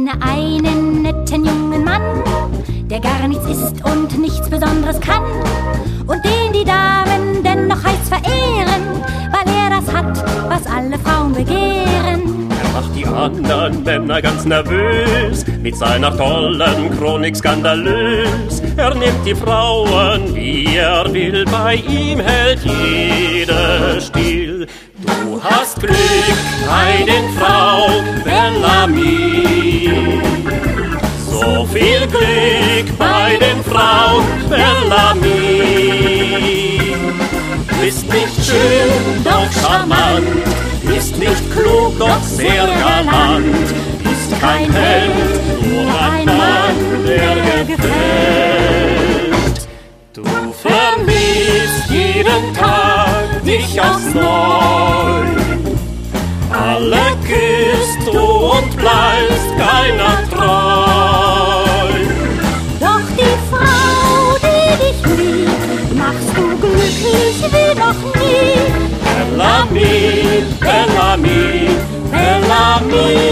kenne einen netten jungen Mann, der gar nichts ist und nichts Besonderes kann und den die Damen dennoch heiß verehren, weil er das hat, was alle Frauen begehren. Er macht die anderen Männer ganz nervös mit seiner tollen Chronik skandalös. Er nimmt die Frauen, wie er will, bei ihm hält jeder still. Du hast Glück bei den Frauen, Bellamy. So viel Glück bei den Frauen, Bellamy. Bist nicht schön, doch charmant, ist nicht klug, doch sehr galant, ist kein Held, nur ein Mann, der gefällt. Du vermisst jeden Tag dich aufs Neu, alle küsst du und bleibst keiner treu. Doch die Frau, die dich liebt, machst du glücklich wie noch nie. Bellamy, Bellamy, Bellamy.